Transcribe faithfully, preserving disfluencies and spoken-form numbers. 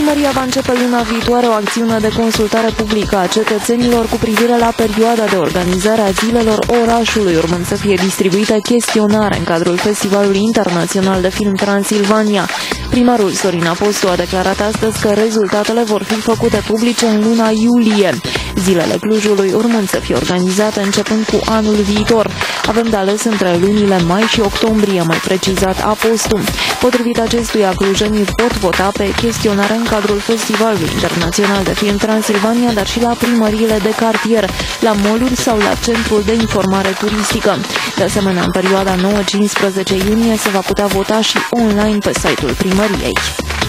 Primăria va începe luna viitoare o acțiune de consultare publică a cetățenilor cu privire la perioada de organizare a zilelor orașului, urmând să fie distribuite chestionare în cadrul Festivalului Internațional de Film Transilvania. Primarul Sorin Apostu a declarat astăzi că rezultatele vor fi făcute publice în luna iulie. Zilele Clujului urmând să fie organizate începând cu anul viitor. Avem de ales între lunile mai și octombrie, mai precizat Apostu. Potrivit acestuia, clujenii pot vota pe chestionare în cadrul Festivalului Internațional de Film Transilvania, dar și la primăriile de cartier, la mall-uri sau la Centrul de Informare Turistică. De asemenea, în perioada nouă cincisprezece iunie se va putea vota și online pe site-ul primăriei.